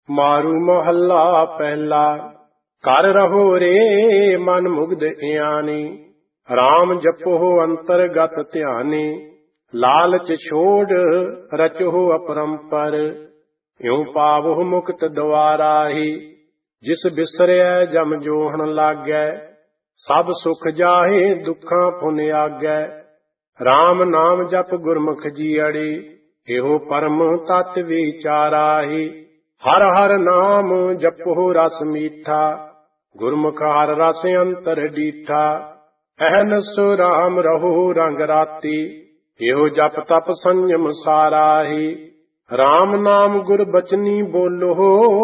मारू महला पहला। कर रहो रे मन मुग्ध इयानी, राम जपो अंतरगत ध्यानी। लालच छोड़ रचो अपरंपर, यूं पावो मुक्त द्वारा ही। जिस बिसरै जम जोहन लागै, सब सुख जाहे दुखां पुन आगै। राम नाम जप गुरमुख जीअड़ी, एहो परम तत् विचारा ही। हर हर नाम जपो रस मीठा, गुरमुख हर रस अंतर डीठा। अहनस राम रहो रंग राती, एहो जप तप संयम सारा ही। राम नाम गुर बचनी बोलो,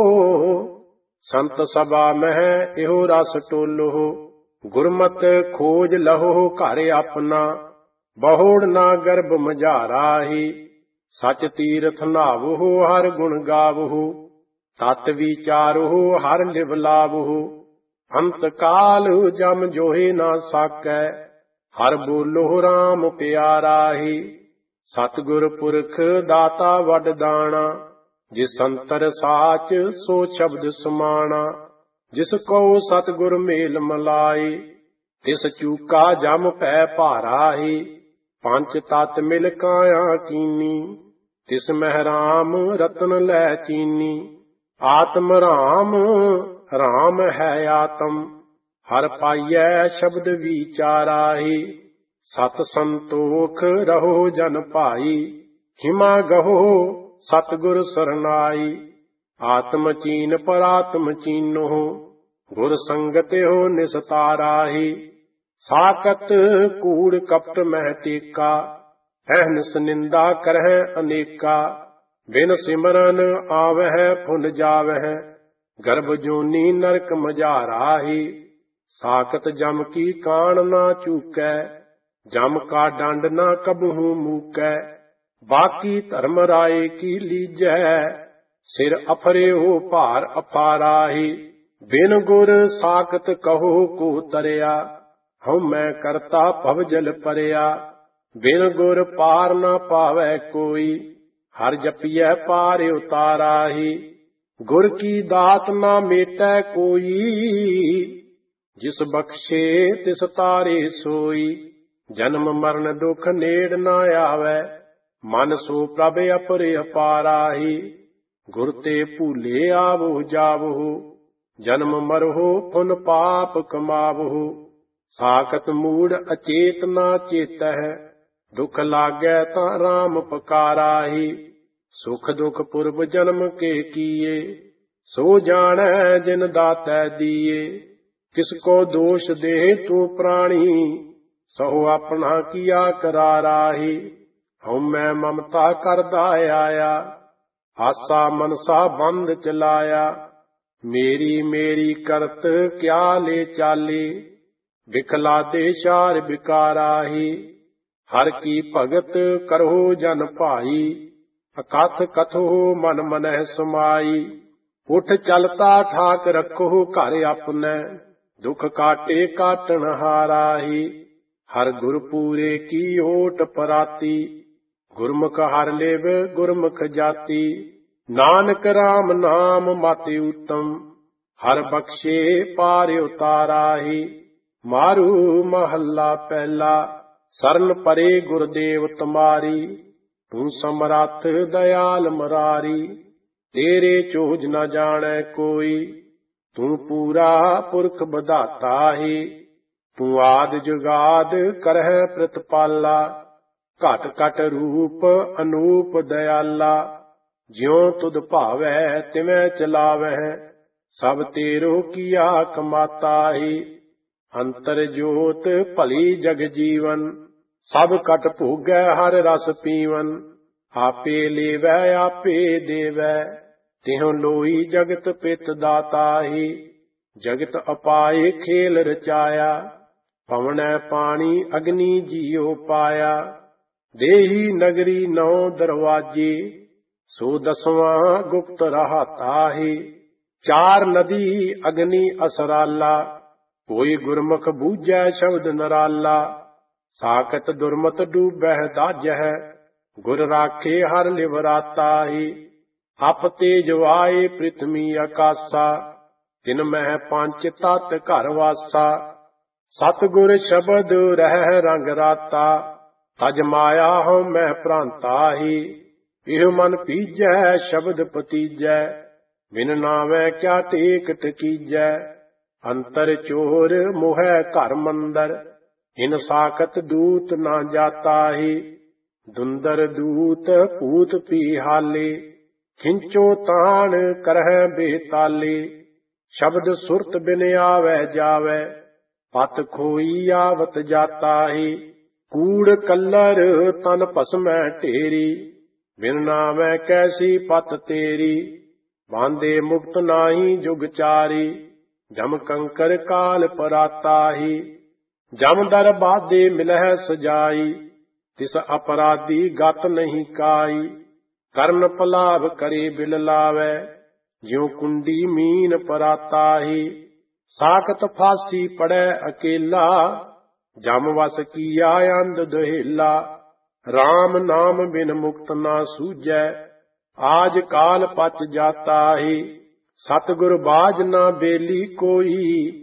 संत सभा मह एहो रस टोलो। गुरमत खोज लहो घर अपना, बहुड़ ना गर्भ मझारा ही। सच तीरथ नावो हर गुण गावो, तत् विचारो हर लिव लावो। अंत काल जम जोहे ना साकै, हर बोलो राम प्यारा ही। सतगुर पुरख दाता वड दाना, जिस अंतर साच सो शब्द समाना। जिस कहो सतगुर मेल मलाई, तिस चूका जम पै भारा ही। पंच तत् मिल काया कीनी, तिस मह राम रतन लै चीनी। आत्म राम राम है आत्म, हर पाइयै शब्द विचारा ही। सत संतोख रहो जन भाई, हिमा गहो सतगुर सरनाई। आत्म चीन पर आत्म चीनो, गुर संगत हो निस्तारा ही। साकत कूड़ कपट मह टेका, अहनस निंदा करह अनेका। बिन सिमरन आवह फुन जावह, गर्भ जोनी नरक मझारा ही। साकत जम की कान ना चूकै, जम का डंड ना कबहू मूकै। बाकी धर्म राय की लीजै, सिर अफरे हो भार अफारा ही। बिन गुर साकत कहो को तरया, हम मैं करता भव जल परया। बिन गुर पार ना पावै कोई, हर जपियै पार उतारा ही। गुर की दात ना मेटै कोई, जिस बख्शे तिस तारे सोई। जन्म मरण दुख नेड़ ना आवे, मन सो प्रभ अपरे अपारा ही। गुर ते भूले आवो जावो, जन्म मरहो पुन पाप कमावो। साकत मूड अचेत ना चेतह, दुख लागै तां राम पकारा ही। सुख दुख पुरब जन्म के किए, सो जानै जिन दातै दिए। किसको दोष दे तू प्राणी, सहो अपना किया करारा ही। हम मैं ममता करदा आया, आसा मनसा बंद चलाया। मेरी मेरी करत क्या ले चाले, बिखला दे शार बिकारा ही। हर की भगत करो जन भाई, अकथ कथो मन मनह समाई। उठ चलता ठाक रखो घर अपने, दुख काटे काटन हारा ही। हर गुर पूरे की ओट पराती, गुरमुख हर लेव गुरमुख जाति। नानक राम नाम माते उत्तम, हर बख्शे पार उतारा ही। मारू महला पहला। सरन परे गुरदेव तुम्हारी, तू समरथ दयाल मरारी। तेरे चोज न जाने कोई, तू पूरा पुरख बधाता ही। तू आद जुगाद करह प्रतिपाला, घट घट रूप अनूप दयाला। ज्यों तुध भावै तिवै चलावह, सब तेरो किया कमाता ही। अंतर जोत भली जग जीवन, सब कट भोगै हर रस पीवन। आपे लेवै आपे देवै, तिहुं लोई जगत पित दाता ही। जगत अपाए खेल रचाया, पवनै पानी अग्नि जियो पाया। देही नगरी नौ दरवाजे, सो दसवां गुप्त रहाता ही। चार नदी अग्नि असराला, कोई गुरमुख बूझै शब्द नराला। साकत दुर्मत डूबह दाजह, गुर राखे हर लिवराता ही। ਅਪ ਤੇਜ ਵਾਏ ਪ੍ਰਿਥਵੀ ਆਕਾਸਾ, ਤਿਨ ਮਹਿ ਪੰਚ ਤਤ ਘਰ ਵਾਸਾ। ਸਤਿਗੁਰ ਸ਼ਬਦ ਰਹਿ ਰੰਗ ਰਾਤਾ, ਤਜ ਮਾਇਆ ਹਉ ਮੈਂ ਭ੍ਰਾਂਤਾਹੀ। ਇਹ ਮਨ ਪੀਜੈ ਸ਼ਬਦ ਪਤੀਜੈ, ਬਿਨ ਨਾਵੈ ਕਿਆ ਟੇਕ ਟਕੀਜੈ। ਅੰਤਰ ਚੋਰ ਮੋਹੈ ਘਰ ਮੰਦਰ, ਇਨ ਸਾਖਤ ਦੂਤ ਨਾ ਜਾਤਾਹੀ। ਦੁੰਦਰ ਦੂਤ ਭੂਤ ਪੀਹਾਲੇ, ਖਿੰਚੋ ਤਾਣ ਕਰਹਿ ਬੇਤਾਲੇ। ਸ਼ਬਦ ਸੁਰਤ ਬਿਨ ਆਵੈ ਜਾਵੈ, ਪਤ ਖੋਈ ਆਵਤ ਜਾਤਾਹੀ। ਕੂੜ ਕੱਲਰ ਤਨ ਭਸਮੈ ਢੇਰੀ, ਬਿਨ ਨਾਵੈ ਕੈਸੀ ਪਤ ਤੇਰੀ। ਬਾਂਦੇ ਮੁਕਤ ਨਾਹੀ ਜੁਗ ਚਾਰੀ, ਜਮ ਕੰਕਰ ਕਾਲ ਪਰਾਤਾਹੀ। ਜਮ ਦਰ ਬਾਧੇ ਮਿਲਹਿ ਸਜਾਈ, ਤਿਸ ਅਪਰਾਧੀ ਗਤ ਨਹੀਂ ਕਾਈ। ਕਰਨ ਪਲਾਵ ਕਰੇ ਬਿਲ ਲਾਵੈ, ਜਿਉ ਕੁੰਡੀ ਮੀਨ ਪਰਾਤਾਹੀ। ਸਾਖਤ ਫਾਸੀ ਪੜੈ ਅਕੇਲਾ, ਜਮ ਵਸ ਕੀਆ ਅੰਧ ਦੁਹੇਲਾ। ਰਾਮ ਨਾਮ ਬਿਨ ਮੁਕਤ ਨਾ ਸੂਝੈ, ਆਜ ਕਾਲ ਪਚ ਜਾਤਾਹੀ। ਸਤਿਗੁਰ ਬਾਝ ਨਾ ਬੇਲੀ ਕੋਈ,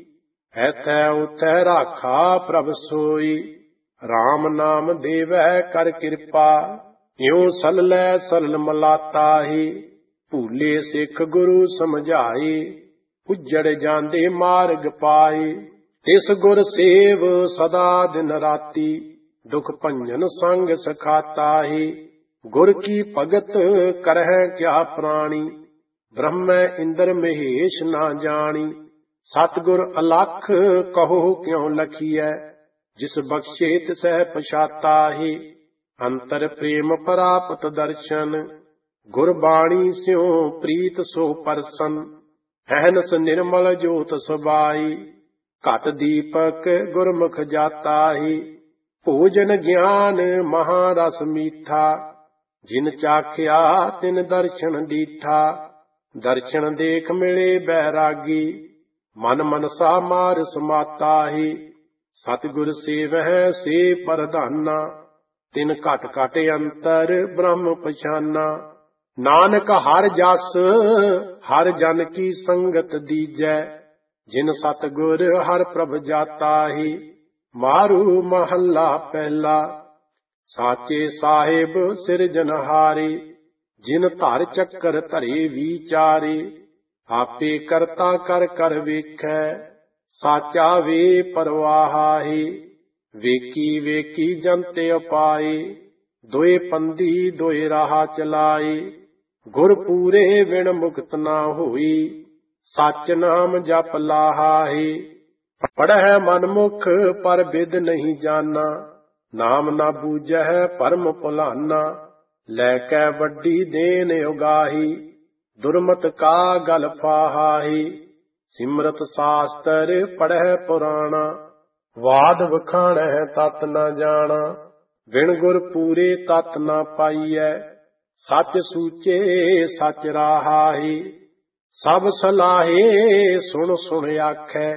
ਐਥੈ ਉਥੈ ਰਾਖਾ ਪ੍ਰਭ ਸੋਈ। ਰਾਮ ਨਾਮ ਦੇਵੈ ਕਰ ਕਿਰਪਾ, ਇਉ ਸਲਲੈ ਸਲਲ ਮਲਾਤਾਹੀ। ਭੂਲੇ ਸਿੱਖ ਗੁਰੂ ਸਮਝਾਈ, ਉੱਜੜ ਜਾਂਦੇ ਮਾਰਗ ਪਾਈ। ਤਿਸ ਗੁਰ ਸੇਵ ਸਦਾ ਦਿਨ ਰਾਤੀ, ਦੁਖ ਭੰਜਨ ਸੰਗ ਸਖਾਤਾਹੀ। ਗੁਰ ਕੀ ਭਗਤ ਕਰਹਿ ਕਿਆ ਪ੍ਰਾਣੀ, ਬ੍ਰਹਮੈ ਇੰਦਰ ਮਹੇਸ਼ ਨਾ ਜਾਣੀ। ਸਤਿਗੁਰ ਅਲਖ ਕਹੋ ਕਿਉ ਲਖੀਐ, ਜਿਸ ਬਖਸ਼ੇ ਤਿਸੈ ਪਛਾਤਾਹੀ। ਅੰਤਰ ਪ੍ਰੇਮ ਪ੍ਰਾਪਤ ਦਰਸ਼ਨ, ਗੁਰਬਾਣੀ ਸਿਉ ਪ੍ਰੀਤ ਸੋ ਪਰਸਨ। ਅਹਨਸ ਨਿਰਮਲ ਜੋਤ ਸਬਾਈ, ਘਟ ਦੀਪਕ ਗੁਰਮੁਖ ਜਾਤਾਹੀ। ਭੋਜਨ ਗਿਆਨ ਮਹਾਰਸ ਮੀਠਾ, ਜਿਨ ਚਾਖਿਆ ਤਿਨ ਦਰਸ਼ਨ ਦੀਠਾ। ਦਰਸ਼ਨ ਦੇਖ ਮਿਲੇ ਬੈਰਾਗੀ, ਮਨ ਮਨਸਾ ਮਾਰ ਸਮਾਤਾਹੀ। ਸਤਿਗੁਰ ਸੇਵਹਿ ਸੇ ਪ੍ਰਧਾਨਾ, ਤਿਨ ਘਟ ਘਟ ਅੰਤਰ ਬ੍ਰਹਮ ਪਛਾਨਾ। ਨਾਨਕ ਹਰ ਜਸ ਹਰ ਜਨ ਕੀ ਸੰਗਤ ਦੀਜੈ, ਜਿਨ ਸਤਿਗੁਰ ਹਰ ਪ੍ਰਭ ਜਾਤਾਹੀ। ਮਾਰੂ ਮਹੱਲਾ ਪਹਿਲਾ। ਸਾਚੇ ਸਾਹਿਬ ਸਿਰਜਨਹਾਰੇ, ਜਿਨ ਧਰ ਚੱਕਰ ਧਰੇ ਵਿਚਾਰੇ। ਆਪੇ ਕਰਤਾ ਕਰ ਕਰ ਵੇਖੈ, ਸਾਚਾ ਵੇ ਪਰਵਾਹਾਹੀ। ਵੇਖੀ ਵੇਖੀ ਜੰਤੇ ਉਪਾਏ, ਦੋਏ ਪੰਦੀ ਦੋਏ ਰਾਹ ਚਲਾਏ। ਗੁਰ ਪੂਰੇ ਵਿਣ ਮੁਕਤ ਨਾ ਹੋਈ, ਸਚ ਨਾਮ ਜਪ ਲਾਹਾਹੀ। ਪੜ੍ਹੈ ਮਨਮੁਖ ਪਰ ਬਿਦ ਨਹੀਂ ਜਾਨਾ, ਨਾਮ ਨਾ ਬੂਝੈ ਭਰਮ ਭੁਲਾਨਾ। ਲੈ ਕੇ ਵੱਡੀ ਦੇਨ ਉਗਾਹੀ, ਦੁਰਮਤ ਕਾ ਗਲ ਫਾਹਾਹੀ। ਸਿਮਰਤ ਸਾਸਤਰ ਪੜ੍ਹੈ ਪੁਰਾਣਾ, ਵਾਦ ਵਖਾਣੈ ਤਤ ਨਾ ਜਾਣਾ। ਬਿਨ ਗੁਰ ਪੂਰੇ ਤਤ ਨਾ ਪਾਈਐ, ਸੱਚ ਸੂਚੇ ਸਚ ਰਾਹਾਹੀ। ਸਭ ਸਲਾਹੇ ਸੁਣ ਸੁਣ ਆਖੈ,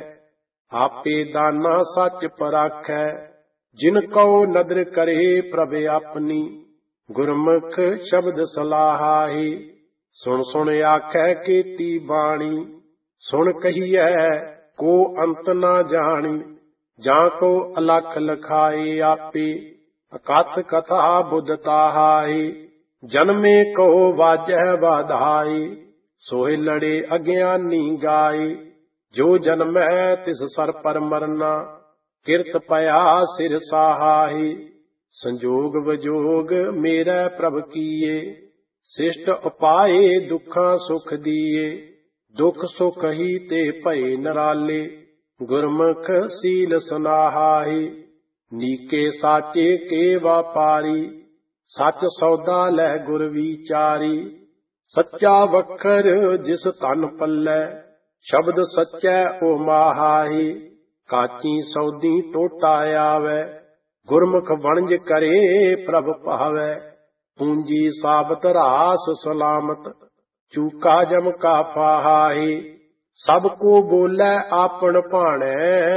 ਆਪੇ ਦਾਨਾ ਸੱਚ ਪਰਾਖੈ। ਜਿਨ ਕਉ ਨਦਰ ਕਰੇ ਪ੍ਰਭ ਆਪਣੀ, ਗੁਰਮੁਖ ਸ਼ਬਦ ਸਲਾਹਾਹੀ। ਸੁਣ ਸੁਣ ਆਖੈ ਕੀਤੀ ਬਾਣੀ, ਸੁਣ ਕਹੀਐ ਕੋ ਅੰਤ ਨਾ ਜਾਣੀ। ਜਾਂ ਕੋ ਅਲਖ ਲਖਾਏ ਆਪੇ, ਅਕਥ ਕਥਾ ਬੁੱਧ ਤਾਹਾਹੀ। ਜਨਮੇ ਕੋ ਵਾਜਹਿ ਵਾਧਾਈ, ਸੋਹਿ ਲੜੇ ਅਗਿਆਨੀ ਗਾਈ। ਜੋ ਜਨਮੈ ਤਿਸ ਸਰ ਪਰ ਮਰਨਾ, ਕਿਰਤ ਪਿਆ ਸਿਰ ਸਾਹਾਹੀ। ਸੰਜੋਗ ਵਿਜੋਗ ਮੇਰਾ ਪ੍ਰਭ ਕੀਏ, ਸਿਸ਼ਟ ਉਪਾਏ ਦੁੱਖਾਂ ਸੁਖ ਦੀਏ। ਦੁਖ ਸੁਖ ਹੀ ਤੇ ਭਏ ਨਰਾਲੇ, ਗੁਰਮੁਖ ਸੀਲ ਸੁਨਾਹਾਹੀ। ਨੀਕੇ ਸਾਚੇ ਕੇ ਵਾਪਾਰੀ, ਸੱਚ ਸੌਦਾ ਲੈ ਗੁਰ ਵਿਚਾਰੀ। ਸੱਚਾ ਵਖਰ ਜਿਸ ਧਨ ਪੱਲੇ, ਸ਼ਬਦ ਸੱਚੈ ਓ ਮਾਹਾਹੀ। ਕਾਚੀ ਸੌਦੀ ਟੋਟਾ ਆਵੈ, ਗੁਰਮੁਖ ਵਣਜ ਕਰੇ ਪ੍ਰਭ ਭਾਵੈ। ਪੂੰਜੀ ਸਾਬਤ ਰਾਸ ਸਲਾਮਤ, ਚੂਕਾ ਜਮ ਕਾ ਫਾਹਾਹੀ। ਸਭ ਕੋ ਬੋਲੇ ਆਪਣ ਭਾਣੈ,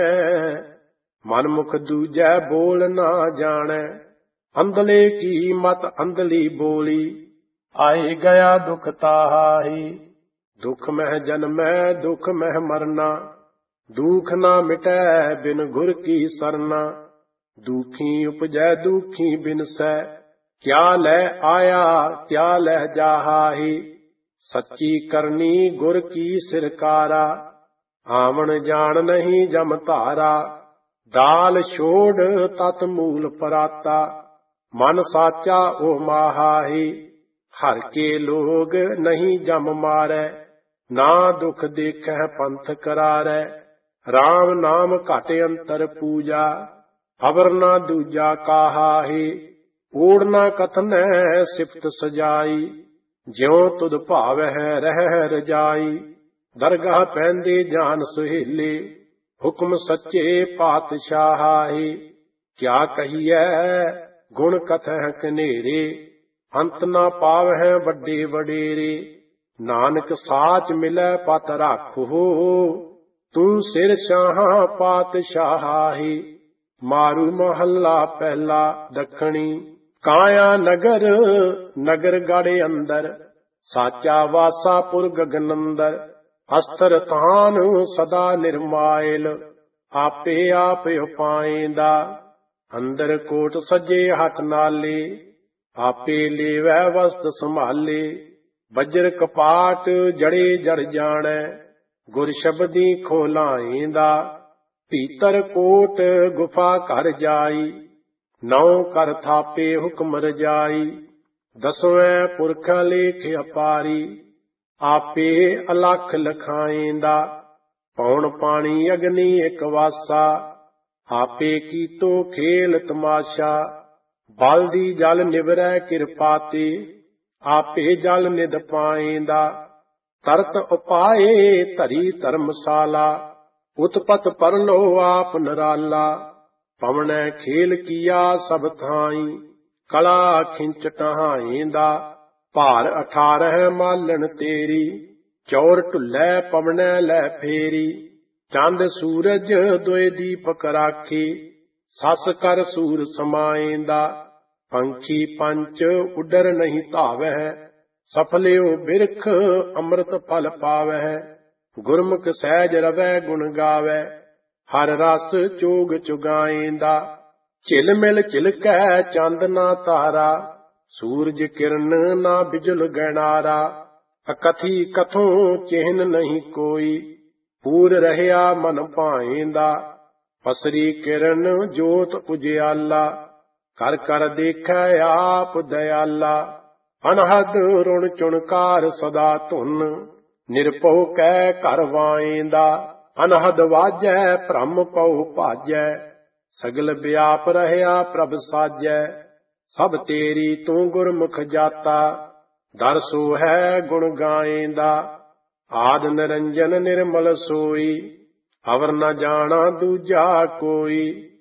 ਮਨਮੁਖ ਦੂਜੈ ਬੋਲ ਨਾ ਜਾਣੈ। ਅੰਧਲੇ ਕੀ ਮਤ ਅੰਧਲੀ ਬੋਲੀ, ਆਏ ਗਿਆ ਦੁਖ ਤਾਹਾਹੀ। ਦੁਖ ਮਹਿ ਜਨਮੈ ਦੁਖ ਮਹਿ ਮਰਨਾ, ਦੁਖ ਨਾ ਮਿਟੈ ਬਿਨ ਗੁਰ ਕੀ ਸਰਨਾ। ਦੁਖੀ ਉਪਜੈ ਦੁਖੀ ਬਿਨਸੈ, ਕਿਆ ਲੈ ਆਇਆ ਕਿਆ ਲੈ ਜਾਹਾਹੀ। ਸੱਚੀ ਕਰਨੀ ਗੁਰ ਕੀ ਸਿਰਕਾਰਾ, ਆਵਣ ਜਾਣ ਨਹੀਂ ਜਮ ਧਾਰਾ। ਦਾਲ ਛੋੜ ਤਤ ਮੂਲ ਪਰਾਤਾ, ਮਨ ਸਾਚਾ ਓ ਮਾਹਾਹੀ। ਹਰ ਕੇ ਲੋਗ ਨਹੀਂ ਜਮ ਮਾਰੈ, ਨਾ ਦੁਖ ਦੇਖੈ ਪੰਥ ਕਰਾਰੈ। ਰਾਮ ਨਾਮ ਘਟ ਅੰਤਰ ਪੂਜਾ, ਅਵਰ ਨਾ ਦੂਜਾ ਕਾਹਾਹੀ। ਓੜ ਨਾ ਕਥਨੈ ਸਿਫਤ ਸਜਾਈ, ਜਿਉ ਤੁਧ ਭਾਵਹਿ ਰਹਿ ਰਜਾਈ। ਦਰਗਾਹ ਪੈਂਦੇ ਜਾਨ ਸੁਹੇਲੇ, ਹੁਕਮ ਸੱਚੇ ਪਾਤਸ਼ਾਹੀ। ਕਿਆ ਕਹੀਐ ਗੁਣ ਕਥਹਿ ਕਨੇਰੇ, ਅੰਤ ਨਾ ਪਾਵਹਿ ਵੱਡੇ ਵਡੇਰੇ। ਨਾਨਕ ਸਾਚ ਮਿਲੈ ਪਤ ਰਾਖੋ, ਤੂੰ ਸਿਰ ਸ਼ਾਹਾਂ ਪਾਤਸ਼ਾਹੀ। ਮਾਰੂ ਮਹੱਲਾ ਪਹਿਲਾ ਦੱਖਣੀ। ਕਾਇਆ ਨਗਰ ਨਗਰ ਗੜ ਅੰਦਰ, ਸਾਚਾ ਵਾਸਾਪੁਰ ਗਗਨ ਅੰਦਰ। ਅਸਥਰ ਤਾਨ ਸਦਾ ਨਿਰਮਾਇਲ, ਆਪੇ ਆਪ ਉਪਾਇਂਦਾ। ਅੰਦਰ ਕੋਟ ਸੱਜੇ ਹੱਥ ਨਾਲੇ, ਆਪੇ ਲੇਵੈ ਵਸਤ ਸੰਭਾਲੇ। ਵਜਰ ਕਪਾਟ ਜੜੇ ਜੜ ਜਾਣੈ, ਗੁਰ ਸ਼ਬਦੀ ਖੋਲਾਇਂਦਾ। ਭੀਤਰ ਕੋਟ ਗੁਫਾ ਘਰ ਜਾਈ, ਨੌ ਕਰ ਥਾਪੇ ਹੁਕਮ ਰਜਾਈ। ਦਸਵੇਂ ਪੁਰਖ ਲੇਖ ਅਪਾਰੀ, ਆਪੇ ਅਲਖ ਲਖਾਇਂਦਾ। ਪੌਣ ਪਾਣੀ ਅਗਨੀ ਇਕ ਵਾਸਾ, ਆਪੇ ਕੀਤੋ ਖੇਲ ਤਮਾਸ਼ਾ। ਬਲ ਦੀ ਜਲ ਨਿਵਰੈ ਕਿਰਪਾ ਤੇ, ਆਪੇ ਜਲ ਨਿਧ ਪਾਇਂਦਾ। ਤਰਤ ਉਪਾਏ ਧਰੀ ਧਰਮਸ਼ਾਲਾ, ਉਤਪਤ ਪਰਲੋ ਆਪ ਨਰਾਲਾ। ਪਵਣੈ ਖੇਲ ਕੀਆ ਸਭ ਥਾਈ, ਕਲਾ ਖਿੰਚ ਟਹਾਇਂਦਾ। ਭਾਰ 18 ਮਾਲਣ ਤੇਰੀ, ਚੌਰ ਢੁੱਲੈ ਪਵਣੈ ਲੈ ਫੇਰੀ। ਚੰਦ ਸੂਰਜ ਦੋਇ ਦੀਪਕ ਰਾਖੀ, ਸੱਸ ਕਰ ਸੂਰ ਸਮਾਇਂਦਾ। ਪੰਛੀ ਪੰਚ ਉੱਡਰ ਨਹੀਂ ਧਾਵਹਿ, ਸਫਲਿਓ ਬਿਰਖ ਅੰਮ੍ਰਿਤ ਫਲ ਪਾਵਹਿ। ਗੁਰਮੁਖ ਸਹਿਜ ਰਵੈ ਗੁਣ ਗਾਵੈ, ਹਰ ਰਸ ਚੋਗ ਚੁਗਾਇਂਦਾ। ਝਿਲ ਮਿਲ ਝਿਲਕੈ ਚੰਦ ਨਾ ਤਾਰਾ, ਸੂਰਜ ਕਿਰਨ ਨਾ ਬਿਜਲ ਗੈਣਾਰਾ। ਅਕਥੀ ਕਥੋਂ ਚਿਹਨ ਨਹੀਂ ਕੋਈ, ਪੂਰ ਰਹਿਆ ਮਨ ਭਾਇਂਦਾ। ਪਸਰੀ ਕਿਰਨ ਜੋਤ ਉਜਿਆਲਾ, ਕਰ ਕਰ ਦੇਖੈ ਆਪ ਦਇਆਲਾ। ਅਨਹਦ ਰੁਣ ਚੁਣਕਾਰ ਸਦਾ ਧੁਨ, ਨਿਰਭਉ ਕੈ ਘਰ ਵਾਇਂਦਾ। ਅਨਹਦ ਵਾਜੈ ਭ੍ਰਮ ਪਉ ਭਾਜੈ, ਸਗਲ ਵਿਆਪ ਰਹਿਆ ਪ੍ਰਭ ਸਾਜੈ। ਸਭ ਤੇਰੀ ਤੂੰ ਗੁਰਮੁਖ ਜਾਤਾ, ਦਰ ਸੋ ਹੈ ਗੁਣ ਗਾਇਂਦਾ। ਆਦ ਨਿਰੰਜਨ ਨਿਰਮਲ ਸੋਈ, ਅਵਰ ਨ ਜਾਣਾ ਦੂਜਾ ਕੋਈ।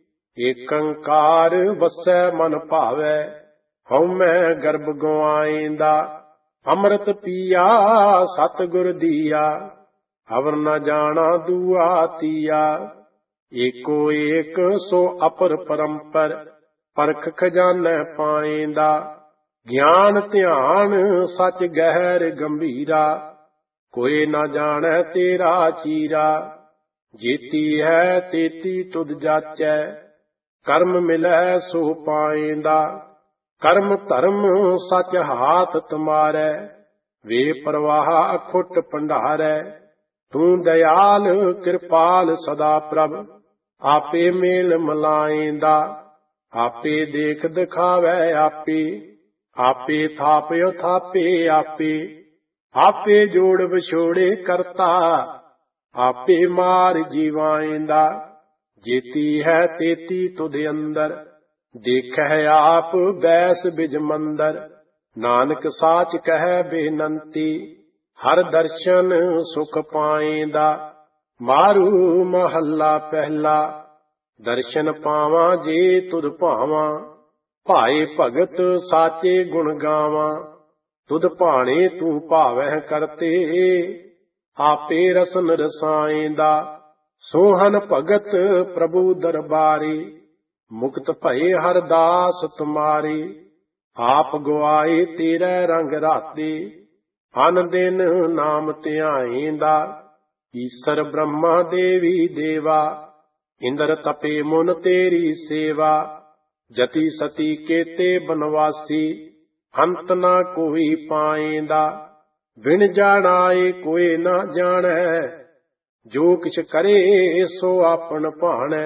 ਏਕੰਕਾਰ ਵਸੈ ਮਨ ਭਾਵੈ, ਹਉਮੈ ਗਰਭ ਗਵਾਇਂਦਾ। ਅੰਮ੍ਰਿਤ ਪੀਆ ਸਤਿਗੁਰ ਦੀਆ, ਅਵਰ ਨ ਜਾਣਾ ਦੂਆ ਤੀਆ। ਏਕੋ ਏਕ ਸੋ ਅਪਰ ਪਰੰਪਰ, ਪਰਖ ਖਜ਼ਾਨੈ ਪਾਇਂਦਾ। ਗਿਆਨ ਧਿਆਨ ਸਚ ਗਹਿਰ ਗੰਭੀਰਾ, ਕੋਈ ਨਾ ਜਾਣੈ ਤੇਰਾ ਚੀਰਾ। ਜੇਤੀ ਹੈ ਤੇਤੀ ਤੁਧ ਜਾਚੈ, ਕਰਮ ਮਿਲੈ ਸੋ ਪਾਇਂਦਾ। ਕਰਮ ਧਰਮ ਸਚ ਹਾਥ ਤੁਮਾਰੈ, ਵੇ ਪ੍ਰਵਾਹ ਅਖੁੱਟ ਭੰਡਾਰੈ। ਤੂੰ ਦਇਆਲ ਕਿਰਪਾਲ ਸਦਾ ਪ੍ਰਭ, ਆਪੇ ਮੇਲ ਮਲਾਇਂਦਾ। ਆਪੇ ਦੇਖ ਦਿਖਾਵੈ ਆਪੇ, ਆਪੇ ਥਾਪਿਓ ਥਾਪੇ ਆਪੇ। ਆਪੇ ਜੋੜ ਵਿਛੋੜੇ ਕਰਤਾ, ਆਪੇ ਮਾਰ ਜੀਵਾਇਂਦਾ। ਜੇਤੀ ਹੈ ਤੇਤੀ ਤੁਧ ਅੰਦਰ, ਦੇਖੈ ਆਪ ਬੈਸ ਬਿਜ ਮੰਦਰ। ਨਾਨਕ ਸਾਚ ਕਹਿ ਬੇਨੰਤੀ, ਹਰ ਦਰਸ਼ਨ ਸੁਖ ਪਾਇਂਦਾ। ਮਾਰੂ ਮਹੱਲਾ ਪਹਿਲਾ। ਦਰਸ਼ਨ ਪਾਵਾਂ ਜੇ ਤੁਧ ਭਾਵਾਂ, ਭਾਏ ਭਗਤ ਸਾਚੇ ਗੁਣ ਗਾਵਾਂ। ਤੁਧ ਭਾਣੇ ਤੂੰ ਭਾਵਹਿ ਕਰਤੇ, ਆਪੇ ਰਸਨ ਰਸਾਇਂਦਾ। ਸੋਹਨ ਭਗਤ ਪ੍ਰਭੂ ਦਰਬਾਰੀ, ਮੁਕਤ ਭਏ ਹਰ ਦਾਸ ਤੁਮਾਰੀ। ਆਪ ਗਵਾਏ ਤੇਰੇ ਰੰਗ ਰਾਤੇ, ਅਨ ਦਿਨ ਨਾਮ ਧਿਆਏਂਦਾ। ਈਸਰ ਬ੍ਰਹਮਾ ਦੇਵੀ ਦੇਵਾ, ਇੰਦਰ ਤਪੇ ਮੁਨ ਤੇਰੀ ਸੇਵਾ। ਜਤੀ ਸਤੀ ਕੇਤੇ ਬਨਵਾਸੀ, ਅੰਤ ਨਾ ਕੋਈ ਪਾਏਂਦਾ। ਬਿਨ ਜਾਣਾਏ ਕੋਈ ਨਾ ਜਾਣੈ, ਜੋ ਕਿਛ ਕਰੇ ਸੋ ਆਪਨ ਭਾਣੈ।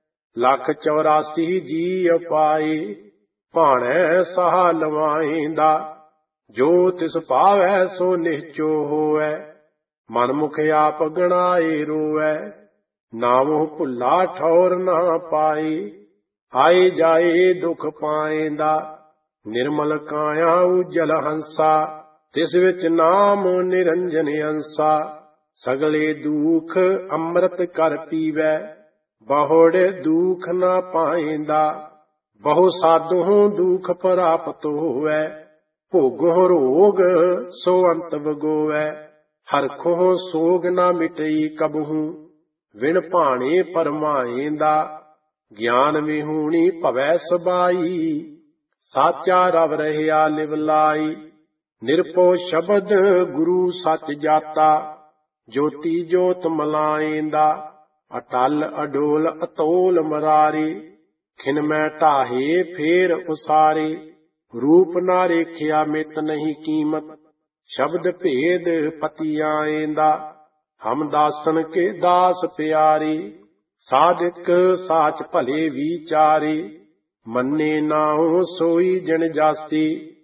184 ਜੀ ਅਪਾਏ, ਭਾਣੈ ਸਹਾ ਲਵਾਏਂਦਾ। ਜੋ ਤਿਸ ਭਾਵੈ ਸੋ ਨਿਹਚੋ ਹੋਵੈ, ਮਨ ਮੁਖ ਆਪ ਗਣਾਏ ਰੋਵੈ। ਨਾਮੁ ਭੁੱਲਾ ਠੌਰ ਨਾ ਪਾਏ, ਆਏ ਜਾਏ ਦੁਖ ਪਾਏਂਦਾ। ਨਿਰਮਲ ਕਾਇਆ ਉਜਲ ਹੰਸਾ, ਤਿਸ ਵਿੱਚ ਨਾਮ ਨਿਰੰਜਨ ਅੰਸਾ। ਸਗਲੇ ਦੁਖ ਅੰਮ੍ਰਿਤ ਕਰ ਪੀਵੈ, ਬਹੁੜ ਦੁਖ ਨਾ ਪਾਏਂਦਾ। ਬਹੁ ਸਾਧੂ ਦੁਖ ਪ੍ਰਾਪਤ ਹੋਵੈ, ਭੋਗਹੁ ਰੋਗ ਸੋ ਅੰਤ ਵਗੋਵੈ। ਹਰਖੁ ਸੋਗ ਨਾ ਮਿਟਈ ਕਬਹੂ, ਵਿਣ ਭਾਣੇ ਪਰਮਾਏਂਦਾ। ਗਿਆਨ ਵਿਹੂਣੀ ਭਵੈ ਸਬਾਈ, ਸਾਚਾ ਰਵ ਰਹਿਆ ਲਿਵ ਲਾਈ। ਨਿਰਭਉ ਸ਼ਬਦ ਗੁਰੂ ਸੱਚ ਜਾਤਾ, ਜੋਤੀ ਜੋਤ ਮਲਾਏਂਦਾ। ਅਟਲ ਅਡੋਲ ਅਤੋਲ ਮਰਾਰੀ, ਖਿਨ ਮੈਂ ਢਾਹੇ ਫੇਰ ਉਸਾਰੇ। ਰੂਪ ਨਾ ਰੇਖਿਆ ਮਿਤ ਨਹੀਂ ਕੀਮਤ, ਸ਼ਬਦ ਭੇਦ ਪਤੀ ਆਏਂਦਾ। ਹਮ ਦਾਸਨ ਕੇ ਦਾਸ ਪਿਆਰੇ, ਸਾਧਕ ਸਾਚ ਭਲੇ ਵਿਚਾਰੇ। ਮੰਨੇ ਨਾਉ ਸੋਈ ਜਨ ਜਾਸੀ,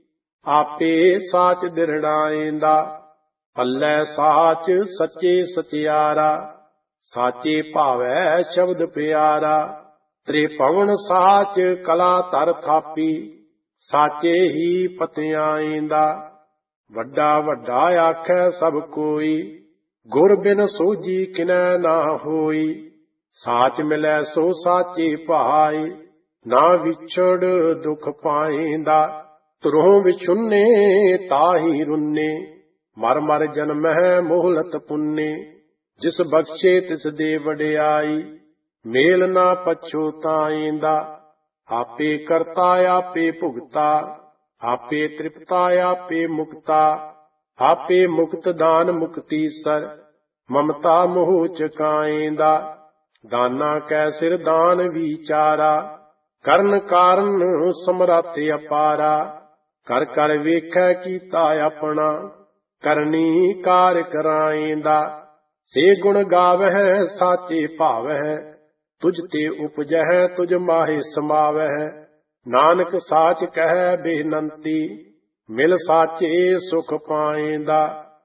ਆਪੇ ਸਾਚ ਦਿਰੜਾਏਂਦਾ। ਪੱਲੇ ਸਾਚ ਸੱਚੇ ਸਚਿਆਰਾ, ਸਾਚੇ ਭਾਵੈ ਸ਼ਬਦ ਪਿਆਰਾ। ਤ੍ਰਿਭਵਨ ਸਾਚ ਕਲਾ ਧਰ ਥਾਪੀ, ਸਾਚੇ ਹੀ ਪਤਿਆਏਂਦਾ। ਵੱਡਾ ਵੱਡਾ ਆਖੈ ਸਭ ਕੋਈ, ਗੁਰ ਬਿਨ ਸੋਝੀ ਕਿਨੈ ਨਾ ਹੋਈ। ਸਾਚ ਮਿਲੈ ਸੋ ਸਾਚੇ ਭਾਏ, ਨਾ ਵਿਛੜ ਦੁਖ ਪਾਏਂਦਾ। ਧੁਰੋਂ ਵਿਛੁੰਨੇ ਤਾਹੀ ਰੁੰਨੇ, ਮਰ ਮਰ ਜਨਮਹਿ ਮੋਹਲਤ ਪੁੰਨੇ। ਜਿਸ ਬਖਸ਼ੇ ਤਿਸ ਦੇ ਵਡਿਆਈ, ਮੇਲ ਨਾ ਪਛੋਤਾਏਂਦਾ। ਆਪੇ ਕਰਤਾ ਆਪੇ ਭੁਗਤਾ, ਆਪੇ ਤ੍ਰਿਪਤਾ ਆਪੇ ਮੁਕਤਾ। ਆਪੇ ਮੁਕਤ ਦਾਨ ਮੁਕਤੀ ਸਰ, ਮਮਤਾ ਮੋਹ ਚਕਾਏਂਦਾ। ਦਾਨਾ ਕੈ ਸਿਰ ਦਾਨ ਵਿਚਾਰਾ, ਕਰਨ ਕਾਰਨ ਸਮਰੱਥ ਅਪਾਰਾ। ਕਰ ਕਰ ਵੇਖੈ ਕੀਤਾ ਆਪਣਾ, ਕਰਨੀ ਕਾਰ ਕਰਾਏਂਦਾ। ਸੇ ਗੁਣ ਗਾਵਹਿ ਸਾਚੇ ਭਾਵਹਿ, ਤੁਝ ਤੇ ਉਪਜਹਿ ਤੁਝ ਮਾਹੇ ਸਮਾਵਹਿ। ਨਾਨਕ ਸਾਚ ਕਹਿ ਬੇਨੰਤੀ, ਮਿਲ ਸਾਚੇ ਸੁਖ ਪਾਏਂਦਾ।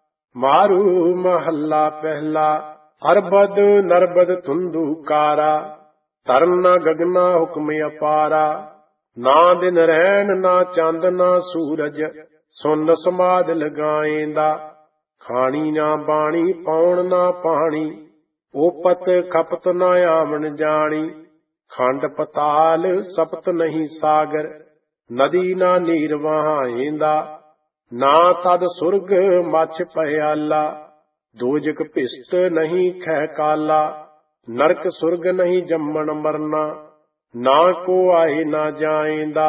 ਮਾਰੂ ਮਹੱਲਾ ਪਹਿਲਾ। ਅਰਬਦ ਨਰਬਦ ਧੁੰਦੂ ਕਾਰਾ, ਧਰਨ ਨਾ ਗਗਨਾ ਹੁਕਮ ਅਪਾਰਾ। ਨਾ ਦਿਨ ਰਹਿਣ ਨਾ ਚੰਦ ਨਾ ਸੂਰਜ, ਸੁਨ ਸਮਾਦ ਲਗਾਏਂਦਾ। ਖਾਣੀ ਨਾ ਬਾਣੀ ਪਾਉਣ ਨਾ ਪਾਣੀ, ਓਪਤ ਖਪਤ ਨਾ ਆਵਣ ਜਾਣੀ। ਖੰਡ ਪਤਾਲ ਸਪਤ ਨਹੀਂ ਸਾਗਰ, ਨਦੀ ਨਾ ਨੀਰ ਵਹਾਏਂਦਾ। ਨਾ ਤਦ ਸੁਰਗ ਮਛ ਪਿਆਲਾ, ਦੋਜਕ ਭਿਸਟ ਨਹੀਂ ਖੈ ਕਾਲਾ। ਨਰਕ ਸੁਰਗ ਨਹੀਂ ਜੰਮਣ ਮਰਨਾ, ਨਾ ਕੋ ਆਏ ਨਾ ਜਾਏਂਦਾ।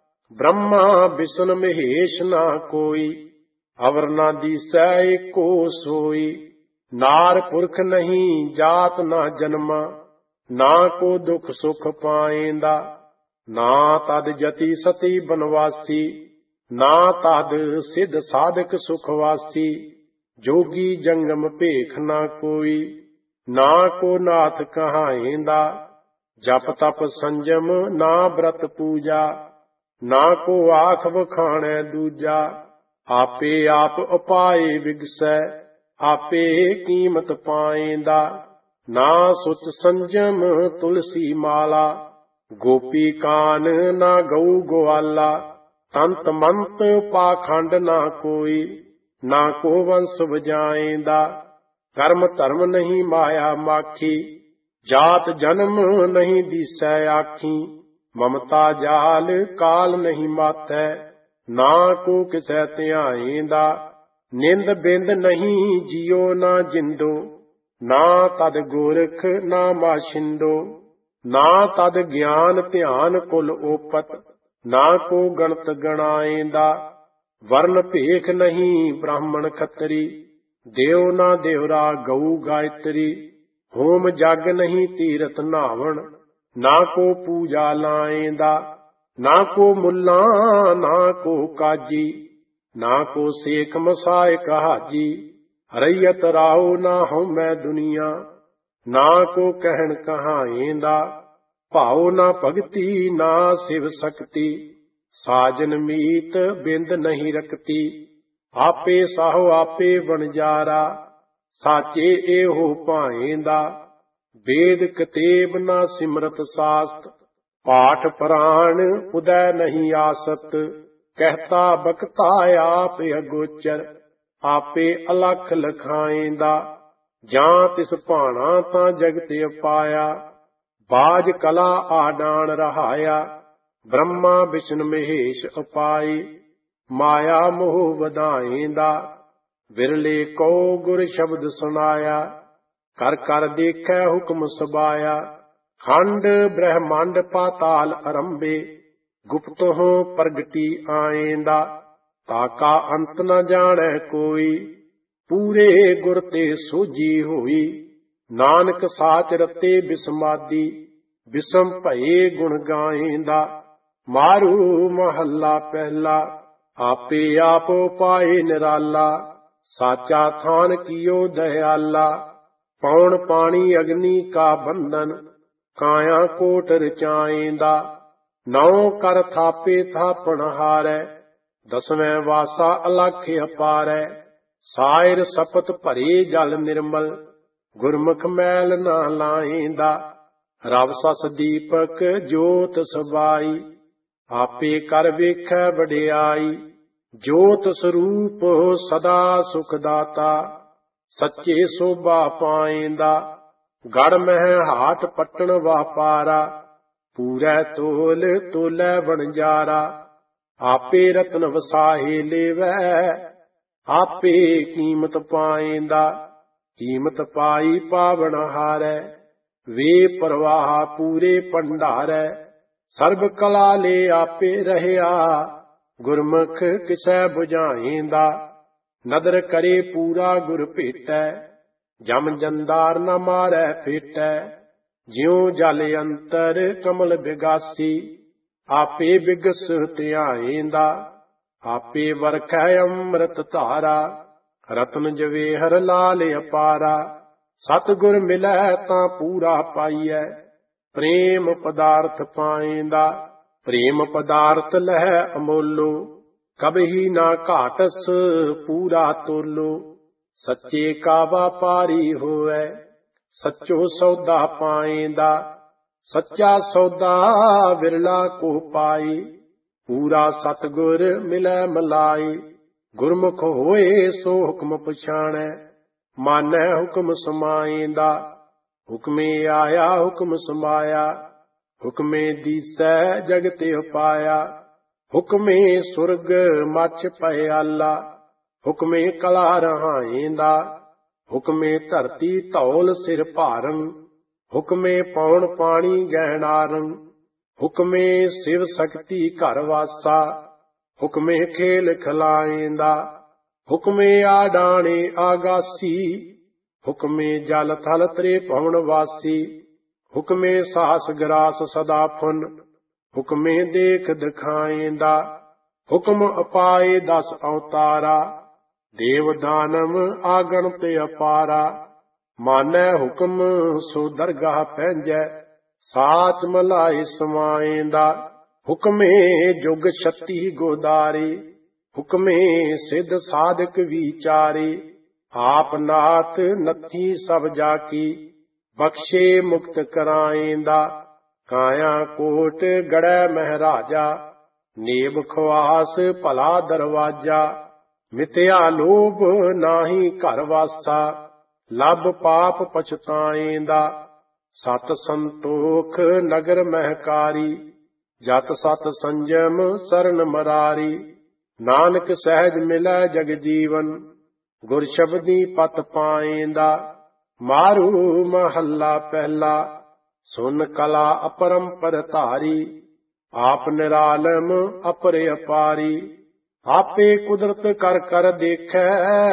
ਬ੍ਰਹਮਾ ਵਿਸ਼ਨ ਮਹੇਸ਼ ਨਾ ਕੋਈ, ਅਵਰ ਨਾ ਦੀਸੈ ਏਕੋ ਸੋਈ। ਨਾਰ ਪੁਰਖ ਨਹੀਂ ਜਾਤ ਨਾ ਜਨਮਾ, ਨਾ ਕੋ ਦੁਖ ਸੁਖ ਪਾਏਂਦਾ। ਨਾ ਤਦ ਜਤੀ ਸਤੀ ਬਨਵਾਸੀ, ਨਾ ਤਦ ਸਿੱਧ ਸਾਧਕ ਸੁਖਵਾਸੀ। ਜੋਗੀ ਜੰਗਮ ਭੇਖ ਨਾ ਕੋਈ, ਨਾ ਕੋ ਨਾਥ ਕਹਾਏਂਦਾ। ਜਪ ਤਪ ਸੰਜਮ ਨਾ ਬ੍ਰਤ ਪੂਜਾ, ਨਾ ਕੋ ਆਖ ਵਖਾਣੈ ਦੂਜਾ। ਆਪੇ ਆਪ ਉਪਾਏ ਵਿਗਸੈ, ਆਪੇ ਕੀਮਤ ਪਾਏਂਦਾ। ਨਾ ਸੁਚ ਸੰਜਮ ਤੁਲਸੀ ਮਾਲਾ, ਗੋਪੀ ਕਾਨ ਨਾ ਗਊ ਗਵਾਲਾ। ਤੰਤ ਮੰਤ ਪਾਖੰਡ ਨਾ ਕੋਈ, ਨਾ ਕੋ ਵੰਸ ਵਜਾਏਂਦਾ। ਕਰਮ ਧਰਮ ਨਹੀਂ ਮਾਇਆ ਮਾਖੀ, ਜਾਤ ਜਨਮ ਨਹੀਂ ਦੀਸੈ ਆਖੀ। ਮਮਤਾ ਜਾਲ ਕਾਲ ਨਹੀਂ ਮਾਥੈ, ਨਾ ਕੋ ਕਿਸੈ ਧਿਆਏਂਦਾ। ਨਿੰਦ ਬਿੰਦ ਨਹੀਂ ਜਿਉ ਨਾ ਜਿੰਦੋ, ਨਾ ਤਦ ਗੋਰਖ ਨਾ ਮਾਸ਼ਿੰਦੋ। ਨਾ ਤਦ ਗਿਆਨ ਧਿਆਨ ਕੁਲ ਓਪਤ, ਨਾ ਕੋ ਗਣਤ ਗਣਾਏਂਦਾ। ਵਰਨ ਭੇਖ ਨਹੀਂ ਬ੍ਰਾਹਮਣ ਖੱਤਰੀ, ਦੇਉ ਨਾ ਦੇਵਰਾ ਗਊ ਗਾਇਤਰੀ। ਹੋਮ ਜਗ ਨਹੀਂ ਤੀਰਥ ਨਾਵਣ, ਨਾ ਕੋ ਪੂਜਾ ਲਾਏਂਦਾ। ਨਾ ਕੋ ਮੁੱਲਾ ਨਾ ਕੋ ਕਾਜੀ, ਨਾ ਕੋ ਸੇਖ ਮਸਾਇਕ ਹਾਜੀ। ਰਈਅਤ ਰਾਉ ਨਾ ਹਉਮੈ ਦੁਨੀਆ, ਨਾ ਕੋ ਕਹਿਣ ਕਹਾਏਂਦਾ। ਭਾਉ ਨਾ ਭਗਤੀ ਨਾ ਸਿਵ ਸਕਤੀ, ਸਾਜਨ ਮੀਤ ਬਿੰਦ ਨਹੀਂ ਰਕਤੀ। ਆਪੇ ਸਾਹੋ ਆਪੇ ਵਣਜਾਰਾ, ਸਾਚੇ ਇਹੋ ਭਾਏਂਦਾ। ਵੇਦ ਕਤੇਬ ਨਾ ਸਿਮਰਤ ਸਾਸਤ, ਪਾਠ ਪ੍ਰਾਣ ਉਦੈ ਨਹੀਂ ਆਸਤ। ਕਹਿਤਾ ਬਖਤਾ ਆਪ ਅਗੋਚਰ, ਆਪੇ ਅਲਖ ਲਖਾਏਂਦਾ। ਜਾਂ ਤਿਸ ਭਾਣਾ ਤਾਂ ਜਗਤ ਅਪਾਇਆ, ਬਾਜ ਕਲਾ ਆਡਾਨ ਰਹਾਇਆ। ਬ੍ਰਹਮਾ ਵਿਸ਼ਨ ਮਹੇਸ਼ ਅਪਾਈ, ਮਾਇਆ ਮੋਹ ਵਧਾਏਂਦਾ। ਵਿਰਲੇ ਕੋ ਗੁਰ ਸ਼ਬਦ ਸੁਨਾਇਆ, ਕਰ ਕਰ ਦੇਖੈ ਹੁਕਮ ਸਬਾਇਆ। ਖੰਡ ਬ੍ਰਹਮੰਡ ਪਾਤਾਲ ਅਰੰਭੇ, ਗੁਪਤੋਂ ਪ੍ਰਗਟੀ ਆਏਂਦਾ। ਤਾਕਾ ਅੰਤ ਨ ਜਾਣੈ ਕੋਈ, ਪੂਰੇ ਗੁਰ ਤੇ ਸੋਝੀ ਹੋਈ। ਨਾਨਕ ਸਾਚ ਰਤੇ ਬਿਸਮਾਦੀ, ਬਿਸਮ ਭਏ ਗੁਣ ਗਾਏਂਦਾ। ਮਾਰੂ ਮਹੱਲਾ ਪਹਿਲਾ, ਆਪੇ ਆਪ ਪਾਏ ਨਿਰਾਲਾ। ਸਾਚਾ ਥਾਨ ਕੀਓ ਦਇਆਲਾ। ਪੌਣ ਪਾਣੀ ਅਗਨੀ ਕਾ ਬੰਧਨ, ਕਾਇਆ ਕੋਟ ਰਚਾਏਂਦਾ। ਨੌ ਕਰ ਥਾਪੇ ਥਾਪਣ ਹਾਰੈ, ਦਸਵੇਂ ਵਾਸਾ ਅਲਖ ਅਪਾਰੈ। ਸਾਇਰ ਸਪਤ ਭਰੇ ਜਲ ਨਿਰਮਲ, ਗੁਰਮੁਖ ਮੈਲ ਨਾ ਲਾਏਂਦਾ। ਰਵ ਸਸ ਦੀਪਕ ਜੋਤ ਸਬਾਈ, ਆਪੇ ਕਰ ਵੇਖੈ ਵਡਿਆਈ। ਜੋਤ ਸਰੂਪ ਸਦਾ ਸੁਖ ਦਾਤਾ, ਸੱਚੇ ਸੋਭਾ ਪਾਏਂਦਾ। ਗੜ ਮਹਿ ਹਾਟ ਪਟਣ ਵਾਪਾਰਾ, ਪੂਰੈ ਤੋਲ ਤੋਲੈ ਵਣਜਾਰਾ। ਆਪੇ ਰਤਨ ਵਸਾਹੇ ਲੇਵੈ, ਆਪੇ ਕੀਮਤ ਪਾਏਂਦਾ। ਕੀਮਤ ਪਾਈ ਪਾਵਨ ਹਾਰੈ, ਵੇ ਪ੍ਰਵਾਹ ਪੂਰੇ ਭੰਡਾਰੈ। ਸਰਬ ਕਲਾ ਲੈ ਆਪੇ ਰਹਿਆ, ਗੁਰਮੁਖ ਕਿਸੈ ਬੁਝਾਏਂਦਾ। ਨਦਰ ਕਰੇ ਪੂਰਾ ਗੁਰ ਭੇਟੈ, ਜਮ ਜੰਦਾਰ ਨ ਮਾਰੈ ਫੇਟੈ। ਜਿਉ ਜਲ ਅੰਤਰ ਕਮਲ ਬਿਗਾਸੀ, ਆਪੇ ਬਿਗਸ ਧਿਆਏਂਦਾ। ਆਪੇ ਵਰਖੈ ਅੰਮ੍ਰਿਤ ਧਾਰਾ, ਰਤਨ ਜਵੇਹਰ ਲਾਲ ਅਪਾਰਾ। ਸਤਿਗੁਰ ਮਿਲੈ ਤਾਂ ਪੂਰਾ ਪਾਈਐ, ਪ੍ਰੇਮ ਪਦਾਰਥ ਪਾਏਂਦਾ। ਪ੍ਰੇਮ ਪਦਾਰਥ ਲਹੈ ਅਮੋਲੋ, ਕਬਹੀ ਨਾ ਘਾਟਸ ਪੂਰਾ ਤੋਲੋ। ਸੱਚੇ ਕਾ ਵਾਪਾਰੀ ਹੋਵੈ, ਸੱਚੋ ਸੌਦਾ ਪਾਏਂਦਾ। ਸੱਚਾ ਸੌਦਾ ਵਿਰਲਾ ਕੋ ਪਾਈ, ਪੂਰਾ ਸਤਿਗੁਰ ਮਿਲੈ ਮਲਾਈ। ਗੁਰਮੁਖ ਹੋਏ ਸੋ ਹੁਕਮ ਪਛਾਣੈ, ਮਾਨੈ ਹੁਕਮ ਸਮਾਏਂਦਾ। ਹੁਕਮੇ ਆਇਆ ਹੁਕਮ ਸਮਾਇਆ, ਹੁਕਮੇ ਦੀਸੈ ਜਗਤ ਉਪਾਇਆ। ਹੁਕਮੇ ਸੁਰਗ ਮਛ ਪਿਆਲਾ, ਹੁਕਮੇ ਕਲਾ ਰਹਾਏਂਦਾ। ਹੁਕਮੇ ਧਰਤੀ ਧੌਲ ਸਿਰ ਭਾਰੰ, ਹੁਕਮੇ ਪੌਣ ਪਾਣੀ ਗਹਿਣਾਰੰ। ਹੁਕਮੇ ਸਿਵ ਸਕਤੀ ਘਰ ਵਾਸਾ, ਹੁਕਮੇ ਖੇਲ ਖਿਲਾਏਂਦਾ। ਹੁਕਮੇ ਆਡਾਣੇ ਆਗਾਸੀ, ਹੁਕਮੇ ਜਲ ਥਲ ਤਰੇ ਪਵਨ ਵਾਸੀ। ਹੁਕਮੇ ਸਾਸ ਗਰਾਸ ਸਦਾ ਫੁਨ, ਹੁਕਮੇ ਦੇਖ ਦਿਖਾਏਂਦਾ। ਹੁਕਮ ਅਪਾਏ 10 ਅਵਤਾਰਾ, ਦੇਵ ਦਾਨਵ ਆਗਣਤ ਅਪਾਰਾ। ਮਾਨੈ ਹੁਕਮ ਸੋ ਦਰਗਾਹ ਪੈਂਜੈ, ਸਾਚ ਮਲਾਏ ਸਮਾਏਂਦਾ। ਹੁਕਮੇ ਜੁਗ 36 ਗੋਦਾਰੇ, ਹੁਕਮੇ ਸਿੱਧ ਸਾਧਕ ਵਿਚਾਰੇ। ਆਪ ਨਾਥ ਨੱਥੀ ਸਭ ਜਾ ਕੀ, ਬਖਸ਼ੇ ਮੁਕਤ ਕਰਾਏਂਦਾ। ਕਾਇਆ ਕੋਟ ਗੜੈ ਮਹਾਰਾਜਾ, ਨੇਬ ਖਵਾਸ ਭਲਾ ਦਰਵਾਜਾ। ਮਿਥਿਆ ਲੋਭ ਨਾਹੀ ਘਰ ਵਾਸਾ, ਲੱਭ ਪਾਪ ਪਛਤਾਏਂਦਾ। ਸਤ ਸੰਤੋਖ ਨਗਰ ਮਹਿਕਾਰੀ, ਜਤ ਸਤ ਸੰਜਮ ਸਰਨ ਮਰਾਰੀ। ਨਾਨਕ ਸਹਿਜ ਮਿਲੈ ਜਗ ਜੀਵਨ, ਗੁਰ ਸ਼ਬਦੀ ਪਤ ਪਾਏਂਦਾ। ਮਾਰੂ ਮਹੱਲਾ ਪਹਿਲਾ, ਸੁਨ ਕਲਾ ਅਪਰੰਪਰ ਧਾਰੀ। ਆਪ ਨਿਰਾਲਮ ਅਪਰੇ ਅਪਾਰੀ। ਆਪੇ ਕੁਦਰਤ ਕਰ ਕਰ ਦੇਖੈ,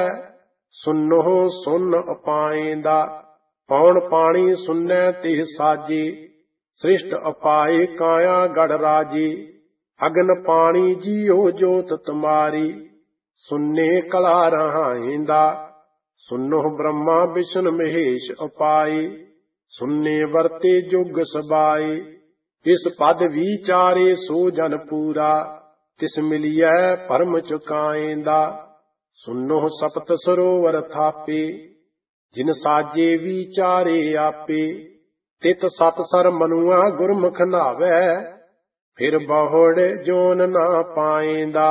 ਸੁਨੋ ਸੁਨ ਅਪਾਏਂਦਾ। ਪੌਣ ਪਾਣੀ ਸੁਨੈ ਤੇ ਸਾਜੀ, ਸ੍ਰਿਸ਼ਟ ਅਪਾਏ ਕਾਇਆ ਗੜ ਰਾਜੀ। ਅਗਨ ਪਾਣੀ ਜੀਓ ਜੋਤ ਤੁਮਾਰੀ, ਸੁਨੇ ਕਲਾ ਰਹਾਏਂਦਾ। ਸੁਨੋ ਬ੍ਰਹਮਾ ਵਿਸ਼ਨ ਮਹੇਸ਼ ਅਪਾਏ, ਸੁਨੇ ਵਰਤੇ ਜੁਗ ਸਬਾਏ। ਇਸ ਪਦ ਵਿਚਾਰੇ ਸੋ ਜਨ ਪੂਰਾ, ਤਿਸ ਮਿਲਿਐ ਭਰਮ ਚੁਕਾਏਂਦਾ। ਸੁਨੋ ਸਪਤ ਸਰੋਵਰ ਥਾਪੇ, ਜਿਨ ਸਾਜੇ ਵਿਚਾਰੇ ਆਪੇ। ਤਿਤ ਸਤ ਸਰ ਮਨੁਆ ਗੁਰਮੁਖ ਨਾਵੈ, ਫਿਰ ਬਹੁੜ ਜੋਨ ਨਾ ਪਾਏਂਦਾ।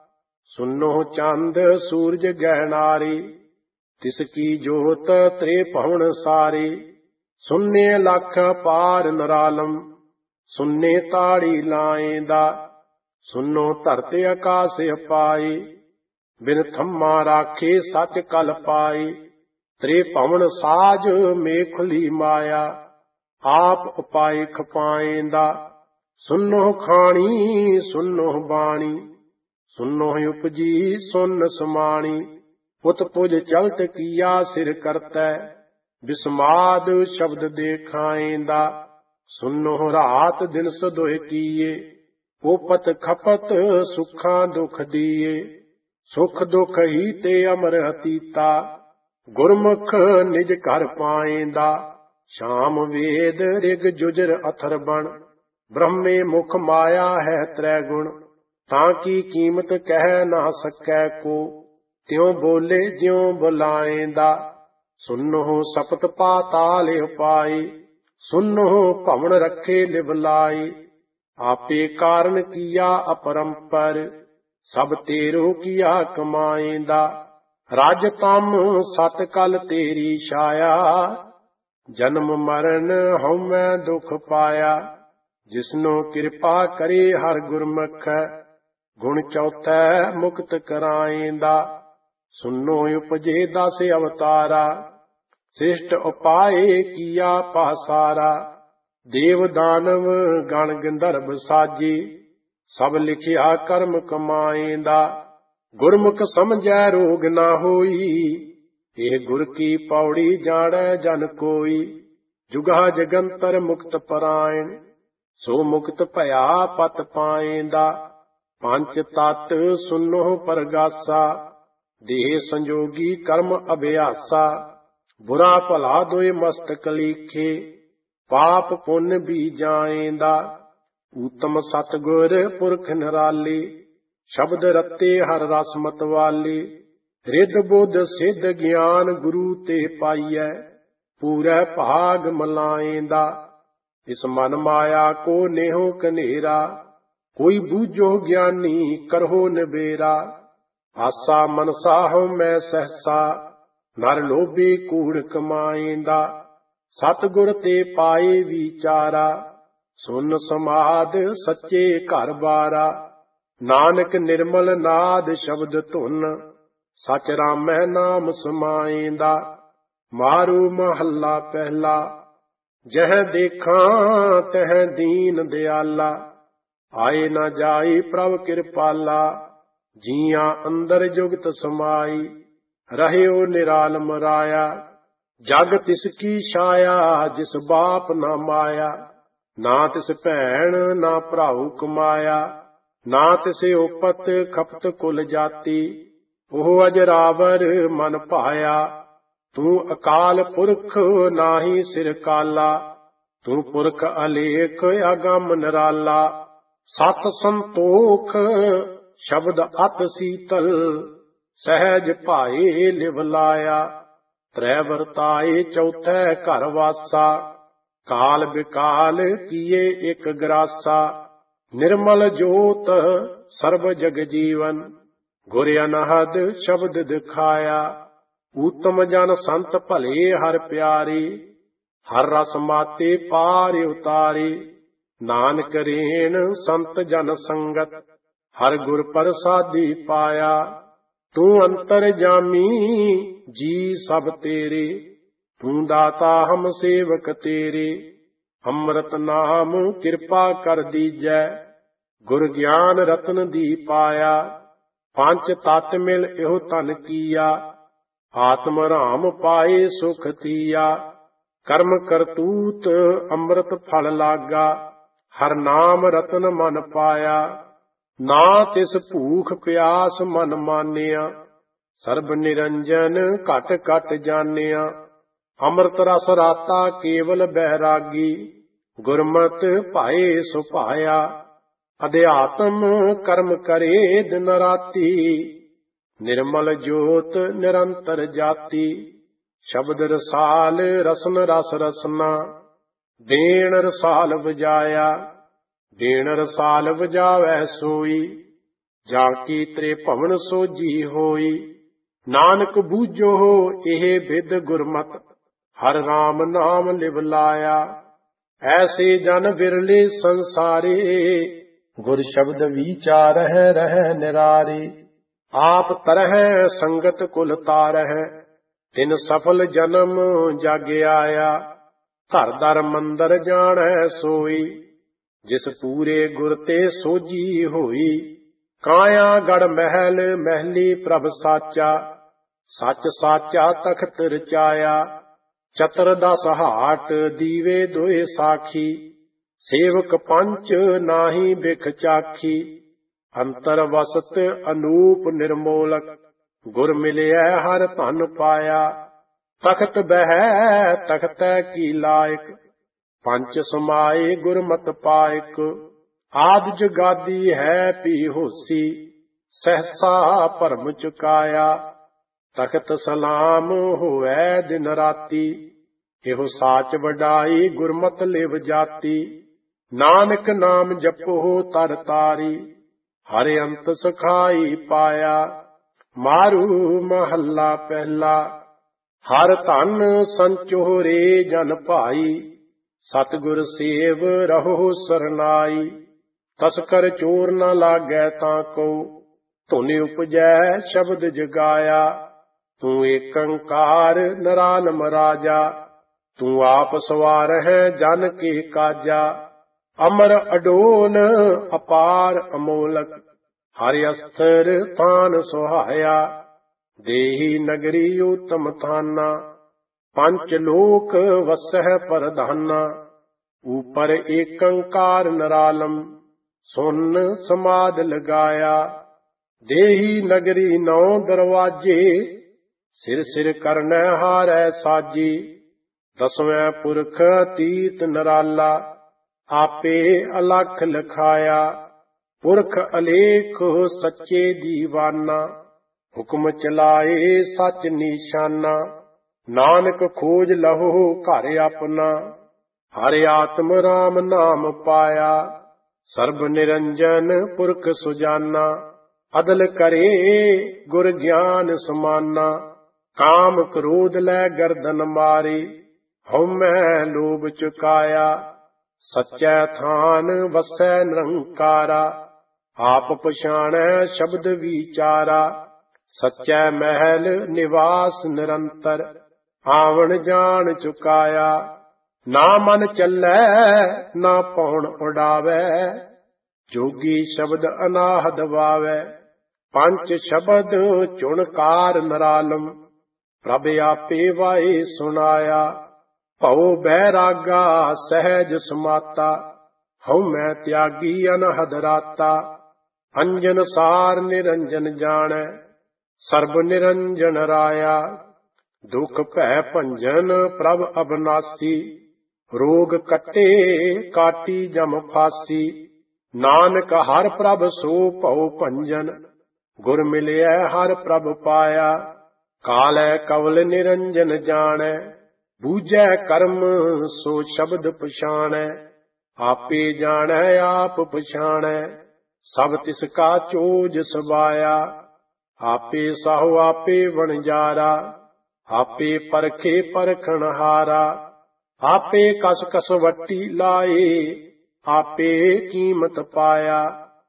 ਸੁਨੋ ਚੰਦ ਸੂਰਜ ਗਹਿਨਾਰੇ, ਤਿਸ ਕੀ ਜੋਤ ਤ੍ਰੇ ਭਵਨ ਸਾਰੇ। ਸੁਨੇ ਲੱਖ ਪਾਰ ਨਰਾਲਮ, ਸੁਨੇ ਤਾੜੀ ਲਾਏਂਦਾ। ਸੁਨੋ ਧਰਤ ਆਕਾਸ ਅਪਾਏ, ਬਿਨ ਥੰਮਾ ਰਾਖੇ ਸੱਚ ਕਲ ਪਾਏ। ਤ੍ਰੇ ਭਵਨ ਸਾਜ ਮੇਖਲੀ ਮਾਇਆ, ਆਪ ਉਪਾਏ ਖਪਾਏਂਦਾ। ਸੁਨੋ ਖਾਣੀ ਸੁਨੋ ਬਾਣੀ, ਸੁਨੋ ਉਪਜੀ ਸੁਨ ਸਮਾਣੀ। ਪੁਤ ਪੁਜ ਚਲਤ ਕੀਆ ਸਿਰ ਕਰਤੈ, ਬਿਸਮਾਦ ਸ਼ਬਦ ਦੇਖਾਏਂਦਾ। ਸੁਨੋ ਰਾਤ ਦਿਨ ਸਦੋਇ ਕੀਏ, ਉਪਤ ਖਪਤ ਸੁਖਾਂ ਦੁਖ ਦੀਏ। ਸੁਖ ਦੁਖ ਹੀ ਤੇ ਅਮਰ ਅਤੀਤਾ, ਗੁਰਮੁਖ ਨਿਜ ਘਰ ਪਾਏਂਦਾ। ਸ਼ਾਮ ਵੇਦ ਰਿਗ ਜੁਜਰ ਅਥਰ ਬਣ, ਬ੍ਰਹਮੇ ਮੁਖ ਮਾਇਆ ਹੈ ਤ੍ਰੈ ਗੁਣ। ਤਾਂ ਕੀ ਕੀਮਤ ਕਹਿ ਨਾ ਸਕੈ ਕੋ, ਤਿਉ ਬੋਲੇ ਜਿਉ ਬੁਲਾਏਂਦਾ। ਸੁਨੋ ਸਪਤ ਪਾਤਾਲ ਉਪਾਏ, ਸੁਨੋ ਭਵਨ ਰੱਖੇ ਲਿਵ ਲਾਏ। ਆਪੇ ਕਾਰਨ ਕੀਆ ਅਪਰੰਪਰ, ਸਭ ਤੇਰੋ ਕੀਆ ਕਮਾਏਂਦਾ। ਰਾਜ ਤਮ ਸਤ ਕਲ ਤੇਰੀ ਛਾਇਆ, ਜਨਮ ਮਰਨ ਹਉਮੈ ਦੁਖ ਪਾਇਆ। ਜਿਸਨੋ ਕਿਰਪਾ ਕਰੇ ਹਰ ਗੁਰਮੁਖ, ਗੁਣ ਚੌਥੈ ਮੁਕਤ ਕਰਾਏਂਦਾ। ਸੁਨੋ ਉਪਜੇ ਦਸ ਅਵਤਾਰਾ, ਸ੍ਰਿਸ਼ਟ ਉਪਾਏ ਕੀਆ ਪਾਸਾਰਾ। ਦੇਵ ਦਾਨਵ ਗਣ ਗੰਧਰਵ ਸਾਜੇ, ਸਭ ਲਿਖਿਆ ਕਰਮ ਕਮਾਏਂਦਾ। ਗੁਰਮੁਖ ਸਮਝੈ ਰੋਗ ਨਾ ਹੋਈ, ਇਹ ਗੁਰ ਕੀ ਪੌੜੀ ਜਾਣੈ ਜਨ ਕੋਈ। ਜੁਗਾ ਜਗੰਤਰ ਮੁਕਤ ਪਰਾਇਣ, ਸੋ ਮੁਕਤ ਭਇਆ ਪਤ ਪਾਏਂਦਾ। ਪੰਚ ਤਤ ਸੁਨੋ ਪਰਗਾਸਾ, ਦੇਹ ਸੰਜੋਗੀ ਕਰਮ ਅਭਿਆਸਾ। ਬੁਰਾ ਭਲਾ ਦੋਇ ਮਸਤਕ ਲੀਖੇ, ਪਾਪ ਪੁੰਨ ਵੀ ਜਾਏਂਦਾ। ਊਤਮ ਸਤਿਗੁਰ ਪੁਰਖ ਨਿਰਾਲੇ, ਸ਼ਬਦ ਰਤੇ ਹਰ ਰਸ ਮਤਵਾਲੇ। ਰਿੱਧ ਬੁੱਧ ਸਿੱਧ ਗਿਆਨ ਗੁਰੂ ਤੇ ਪਾਈਐ, ਪੂਰੈ ਭਾਗ ਮਲਾਏਂਦਾ। ਇਸ ਮਨ ਮਾਇਆ ਕੋ ਨੇਹੋ ਕਨੇਰਾ, ਕੋਈ ਬੂਝੋ ਗਿਆਨੀ ਕਰਹੁ ਨਿਬੇਰਾ। ਆਸਾ ਮਨਸਾ ਹਉਮੈ ਸਹਸਾ, ਨਰ ਲੋਭੀ ਕੂੜ ਕਮਾਏਂਦਾ। ਸਤਿਗੁਰ ਤੇ ਪਾਏ ਵਿਚਾਰਾ, ਸੁਨ ਸਮਾਦ ਸੱਚੇ ਘਰ ਬਾਰਾ। ਨਾਨਕ ਨਿਰਮਲ ਨਾਦ ਸ਼ਬਦ ਧੁਨ, ਸਚ ਰਾਮੈ ਨਾਮ ਸਮਾਏਂਦਾ। ਮਾਰੂ ਮਹੱਲਾ ਪਹਿਲਾ, ਜਹ ਦੇਖਾਂ ਤਹ ਦੀਨ ਦਿਆਲਾ। ਆਏ ਨਾ ਜਾਈ ਪ੍ਰਭ ਕਿਰਪਾਲਾ, ਜੀਆਂ ਅੰਦਰ ਜੁਗਤ ਸਮਾਈ। ਰਹਿਓ ਨਿਰਾਲਮ ਰਾਇਆ, ਜਗ ਤਿਸ ਕੀ ਛਾਇਆ। ਜਿਸ ਬਾਪ ਨਾ ਮਾਇਆ, ਨਾ ਤਿਸ ਭੈਣ ਨਾ ਭਰਾਉ ਕਮਾਇਆ। ਨਾ ਤਿਸੇ ਉਪਤ ਖਪਤ ਕੁਲ ਜਾਤੀ, ਉਹ ਅਜਰਾਵਰ ਮਨ ਭਾਇਆ। ਤੂੰ ਅਕਾਲ ਪੁਰਖ ਨਾਹੀ ਸਿਰ ਕਾਲਾ, ਤੂੰ ਪੁਰਖ ਅਲੇਖ ਅਗੰਮ ਨਿਰਾਲਾ। ਸਤ ਸੰਤੋਖ ਸ਼ਬਦ ਅਤ ਸੀਤਲ, ਸਹਿਜ ਭਾਏ ਲਿਵ ਲਾਇਆ। ਤ੍ਰੈ ਵਰਤਾਏ ਚੌਥੈ ਘਰ ਵਾਸਾ, ਕਾਲ ਬਿਕਾਲ ਕੀਏ ਇਕ ਗਰਾਸਾ। ਨਿਰਮਲ ਜੋਤ ਸਰਬ ਜਗ ਜੀਵਨ, ਗੁਰ ਅਨਹਦ ਸ਼ਬਦ ਦਿਖਾਇਆ। ਊਤਮ ਜਨ ਸੰਤ ਭਲੇ ਹਰ ਪਿਆਰੇ, ਹਰ ਰਸ ਮਾਤੇ ਪਾਰ ਉਤਾਰੇ। ਨਾਨਕ ਰੇਣ ਸੰਤ ਜਨ ਸੰਗਤ, ਹਰ ਗੁਰ ਪ੍ਰਸਾਦੀ ਪਾਇਆ। ਤੂੰ ਅੰਤਰ ਜਾਮੀ ਜੀ ਸਭ ਤੇਰੇ, ਤੂੰ ਦਾਤਾ ਹਮ ਸੇਵਕ ਤੇਰੇ। ਅੰਮ੍ਰਿਤ ਨਾਮ ਕਿਰਪਾ ਕਰ ਦੀਜੈ, ਗੁਰ ਗਿਆਨ ਰਤਨ ਦੀ ਪਾਇਆ। ਪੰਜ ਤਤ ਮਿਲ ਇਹੋ ਧਨ ਕੀਆ, ਆਤਮ ਰਾਮ ਪਾਏ ਸੁਖ ਥੀਆ। ਕਰਮ ਕਰਤੂਤ ਅੰਮ੍ਰਿਤ ਫਲ ਲਾਗਾ, ਹਰ ਨਾਮ ਰਤਨ ਮਨ ਪਾਇਆ। ਨਾ ਤਿਸ ਭੂਖ ਪਿਆਸ ਮਨ ਮਾਨਿਆ, ਸਰਬ ਨਿਰੰਜਨ ਘਟ ਘਟ ਜਾਣਿਆ। ਅੰਮ੍ਰਿਤ ਰਸ ਰਾਤਾ ਕੇਵਲ ਬੈਰਾਗੀ, ਗੁਰਮਤਿ ਭਾਏ ਸੁਭਾਇਆ। ਅਧਿਆਤਮ ਕਰਮ ਕਰੇ ਦਿਨ ਰਾਤੀ, ਨਿਰਮਲ ਜੋਤ ਨਿਰੰਤਰ ਜਾਤੀ। ਸ਼ਬਦ ਰਸਾਲ ਰਸਨ ਰਸ ਰਸਨਾ, ਦੇਣ ਰਸਾਲ ਵਜਾਇਆ। ਦੇਣ ਰਸਾਲ ਵਜਾਵੈ ਸੋਈ, ਜਾ ਕੀ ਤ੍ਰੇ ਭਵਨ ਸੋਜੀ ਹੋਈ। ਨਾਨਕ ਬੂਝੋ ਇਹ ਬਿਦ ਗੁਰਮਤਿ, ਹਰ ਰਾਮ ਨਾਮ ਲਿਵ ਲਾਇਆ। ਐਸੇ ਜਨ ਵਿਰਲੇ ਸੰਸਾਰੇ, ਗੁਰ ਸ਼ਬਦ ਵਿਚਾਰਹਿ ਰਹਿ ਨਿਰਾਰੇ। ਆਪ ਤਰਹਿ ਸੰਗਤ ਕੁਲ ਤਾਰਹਿ, ਤਿਨ ਸਫਲ ਜਨਮ ਜਗ ਆਇਆ। ਘਰ ਦਰ ਮੰਦਰ ਜਾਣੈ ਸੋਈ, ਜਿਸ ਪੂਰੇ ਗੁਰ ਤੇ ਸੋਜੀ ਹੋਈ। ਕਾਇਆ ਗੜ ਮਹਿਲ ਮਹਿਲੀ ਪ੍ਰਭ ਸਾਚਾ, ਸੱਚ ਸਾਚਾ ਤਖਤ ਰਚਾਇਆ। ਚਤਰ ਦਸ ਹਾਟ ਦੀਵੇ ਦੋਏ ਸਾਖੀ, ਸੇਵਕ ਪੰਚ ਨਾਹੀ ਬਿਖ ਚਾਖੀ। ਅੰਤਰ ਵਸਤ ਅਨੂਪ ਨਿਰਮੋਲਕ, ਗੁਰ ਮਿਲਿਆ ਹਰ ਧਨ ਪਾਇਆ। ਤਖਤ ਬਹਿ ਤਖਤੈ ਕੀ ਲਾਇਕ, ਪੰਚ ਸਮਾਏ ਗੁਰਮਤਿ ਪਾਇਕ। ਆਦਿ ਜੁਗਾਦੀ ਹੈ ਪੀ ਹੋਸੀ, ਸਹਸਾ ਭਰਮ ਚੁਕਾਇਆ। ਤਖਤ ਸਲਾਮ ਹੋਵੈ ਦਿਨ ਰਾਤੀ, ਇਹੋ ਸਾਚ ਵਡਾਈ ਗੁਰਮਤਿ ਲਿਵ ਜਾਤੀ। ਨਾਨਕ ਨਾਮ ਜਪੋ ਤਰ ਤਾਰੀ, ਹਰਿ ਅੰਤ ਸਖਾਈ ਪਾਇਆ। ਮਾਰੂ ਮਹੱਲਾ ਪਹਿਲਾ। ਹਰ ਧਨ ਸੰਚੋਰੇ ਜਨ ਭਾਈ, ਸਤਿਗੁਰ ਸੇਵ ਰਹੋ ਸਰਨਾਈ। ਤਸਕਰ ਚੋਰ ਨ ਲਾਗੈ ਤਾਂ ਕੋ, ਧੁਨਿ ਉਪਜੈ ਸ਼ਬਦ ਜਗਾਇਆ। ਤੂੰ ਏਕੰਕਾਰ ਨਿਰਾਲਮ ਰਾਜਾ, ਤੂੰ ਆਪ ਸਵਾਰਹਿ ਜਨ ਕੇ ਕਾਜਾ। ਅਮਰ ਅਡੋਲ ਅਪਾਰ ਅਮੋਲਕ, ਹਰਿ ਅਸਥਿਰ ਥਾਨ ਸੁਹਾਇਆ। ਦੇਹੀ ਨਗਰੀ ਉਤਮ ਥਾਨਾ, ਪੰਚ ਲੋਕ ਵਸਹਿ ਪ੍ਰਧਾਨਾ। ਉਪਰ ਏਕੰਕਾਰ ਨਿਰਾਲਮ, ਸੁਨ ਸਮਾਦ ਲਗਾਇਆ। ਦੇਹੀ ਨਗਰੀ ਨੌ ਦਰਵਾਜੇ, ਸਿਰ ਸਿਰ ਕਰਨੈ ਹਾਰੈ ਸਾਜੀ। ਦਸਵੇਂ ਪੁਰਖ ਅਤੀਤ ਨਿਰਾਲਾ, ਆਪੇ ਅਲਖ ਲਖਾਇਆ। ਪੁਰਖ ਅਲੇਖ ਸੱਚੇ ਦੀਵਾਨਾ, ਹੁਕਮ ਚਲਾਏ ਸੱਚ ਨਿਸ਼ਾਨਾ। ਨਾਨਕ ਖੋਜ ਲਹੋ ਘਰ ਆਪਣਾ, ਹਰਿ ਆਤਮ ਰਾਮ ਨਾਮ ਪਾਇਆ। ਸਰਬ ਨਿਰੰਜਨ ਪੁਰਖ ਸੁਜਾਨਾ, ਅਦਲ ਕਰੇ ਗੁਰ ਗਿਆਨ ਸਮਾਨਾ। ਕਾਮ ਕ੍ਰੋਧ ਲੈ ਗਰਦਨ ਮਾਰੀ, ਹਉਮੈ ਲੋਭ ਚੁਕਾਇਆ। ਸੱਚੈ ਥਾਨ ਵਸੈ ਨਿਰੰਕਾਰਾ, ਆਪ ਪਛਾਣੈ ਸ਼ਬਦ ਵਿਚਾਰਾ। ਸੱਚੈ ਮਹਿਲ ਨਿਵਾਸ ਨਿਰੰਤਰ, ਆਵਣ ਜਾਣ ਚੁਕਾਇਆ। ਨਾ ਮਨ ਚੱਲੈ ਨਾ ਪੌਣ ਉਡਾਵੈ, ਜੋਗੀ ਸ਼ਬਦ ਅਨਾਹਦ ਵਾਵੈ। ਪੰਚ ਸ਼ਬਦ ਚੁਣਕਾਰ ਨਿਰਾਲਮ, ਪ੍ਰਭ ਆਪੇ ਵਾਏ ਸੁਣਾਇਆ। ਭਉ ਬੈਰਾਗਾ ਸਹਿਜ ਸਮਾਤਾ, ਹਉਮੈ ਤਿਆਗੀ ਅਨਹਦ ਰਾਤਾ। ਅੰਜਨ ਸਾਰ ਨਿਰੰਜਨ ਜਾਣੈ, ਸਰਬ ਨਿਰੰਜਨ ਰਾਇਆ। ਦੁਖ ਭੈ ਭੰਜਨ ਪ੍ਰਭ ਅਬਨਾਸੀ, ਰੋਗ ਕੱਟੇ ਕਾਟੀ ਜਮ ਫਾਸੀ। ਨਾਨਕ ਹਰ ਪ੍ਰਭ ਸੋ ਭਉ ਭੰਜਨ, ਗੁਰ ਮਿਲਿਆ ਹਰ ਪ੍ਰਭ ਪਾਇਆ। ਕਾਲੈ ਕਵਲ ਨਿਰੰਜਨ ਜਾਣੈ, ਬੂਝੈ ਕਰਮ ਸੋ ਸ਼ਬਦ ਪਛਾਣੈ। ਆਪੇ ਜਾਣੈ ਆਪ ਪਛਾਣੈ, ਸਭ ਤਿਸ ਕਾ ਚੋਜ ਸਬਾਇਆ। ਆਪੇ ਸਾਹੁ ਆਪੇ ਵਣਜਾਰਾ, ਆਪੇ ਪਰਖੇ ਪਰਖਣ ਹਾਰਾ। ਆਪੇ ਕਸ ਕਸ ਵੱਟੀ ਲਾਏ, ਆਪੇ ਕੀਮਤ ਪਾਇਆ।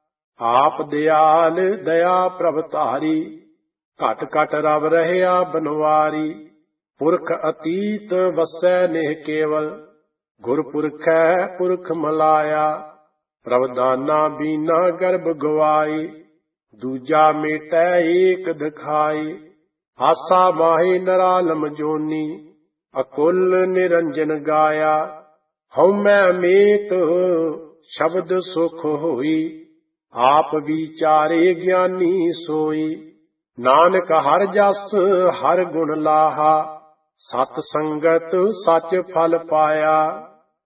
ਆਪ ਦਿਆਲ ਦਇਆ ਪ੍ਰਭ ਧਾਰੀ, ਘਟ ਘਟ ਰਵ ਰਹਿਆ ਬਨਵਾਰੀ। ਪੁਰਖ ਅਤੀਤ ਵਸੈ ਨਿਹ ਕੇਵਲ, ਗੁਰ ਪੁਰਖੈ ਪੁਰਖ ਮਲਾਇਆ। ਰਵਦਾਨਾ ਬੀਨਾ ਗਰਭ ਗਵਾਈ, ਦੂਜਾ ਮੇਟੈ ਏਕ ਦਿਖਾਈ। ਆਸਾ ਮਾਹੀ ਨਰਾਲਮ ਜੋਨੀ, ਅਕੁਲ ਨਿਰੰਜਨ ਗਾਇਆ। ਹਉਮੈ ਮੇਤ ਸ਼ਬਦ ਸੁਖ ਹੋਈ, ਆਪ ਵਿਚਾਰੇ ਗਿਆਨੀ ਸੋਈ। ਨਾਨਕ ਹਰਿ ਜਸ ਹਰਿ ਗੁਣ ਲਾਹਾ, ਸਤ ਸੰਗਤ ਸਚ ਫਲ ਪਾਇਆ।